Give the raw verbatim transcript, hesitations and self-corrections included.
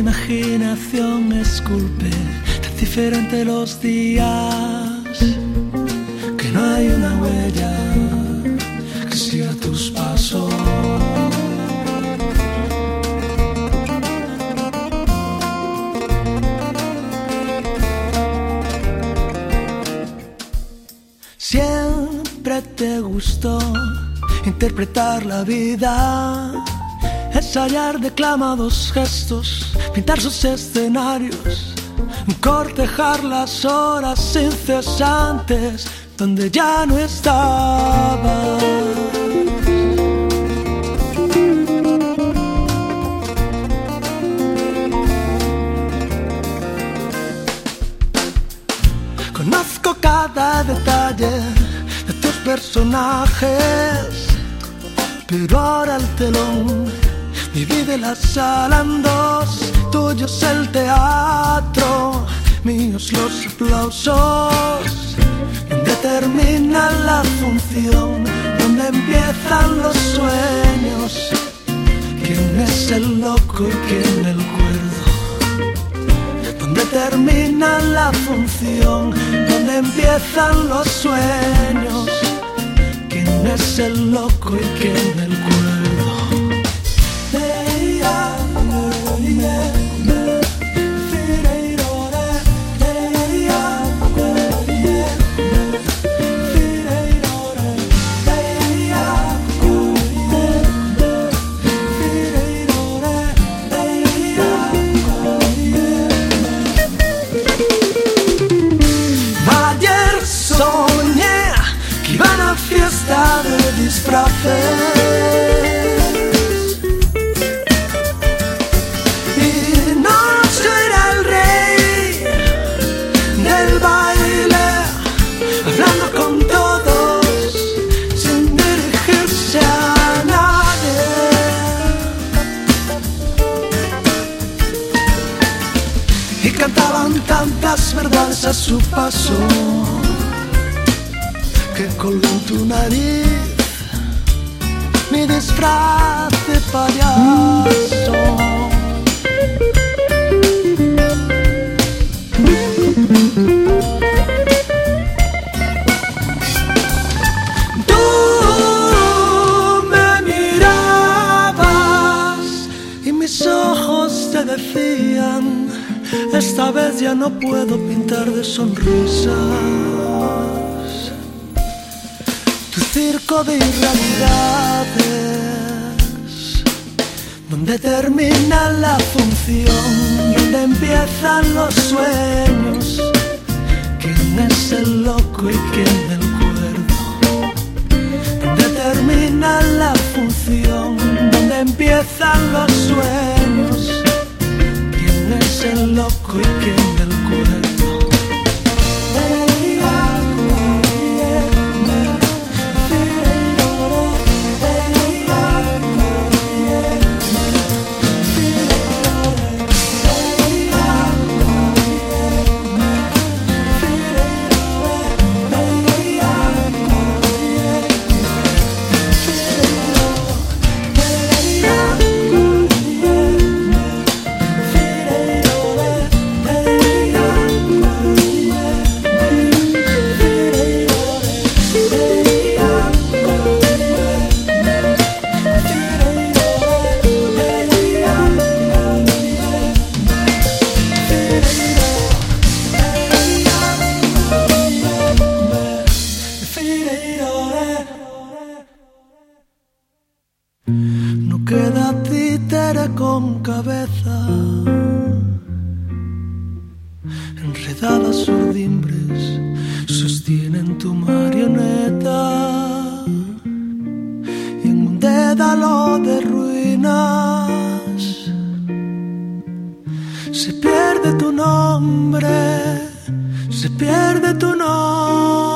imaginación esculpe tan diferente los días, que no hay una huella que siga tus pasos. Siempre te gustó interpretar la vida, ensayar declamados gestos, pintar sus escenarios, cortejar las horas incesantes donde ya no estabas. Conozco cada detalle de tus personajes, pero ahora el telón divide la sala en dos. Tuyo es el teatro, míos los aplausos. Donde termina la función, donde empiezan los sueños. ¿Quién es el loco y quién el cuerdo? Donde termina la función, donde empiezan los sueños. ¿Quién es el loco y quién el cuerdo? Fiesta de disfraces y no será el rey del baile, hablando con todos sin dirigirse a nadie. Y cantaban tantas verdades a su paso que colgó en tu nariz mi disfraz de payaso. Tú me mirabas y mis ojos te decían: esta vez ya no puedo pintar de sonrisas. Circo de irrealidades, donde termina la función, donde empiezan los sueños. ¿Quién es el loco y quién el cuerdo? Donde termina la función, donde empiezan los sueños. ¿Quién es el loco y quién el cuerdo? No queda títere con cabeza, enredadas urdimbres sostienen tu marioneta, y en un dédalo de ruinas se pierde tu nombre, se pierde tu nombre.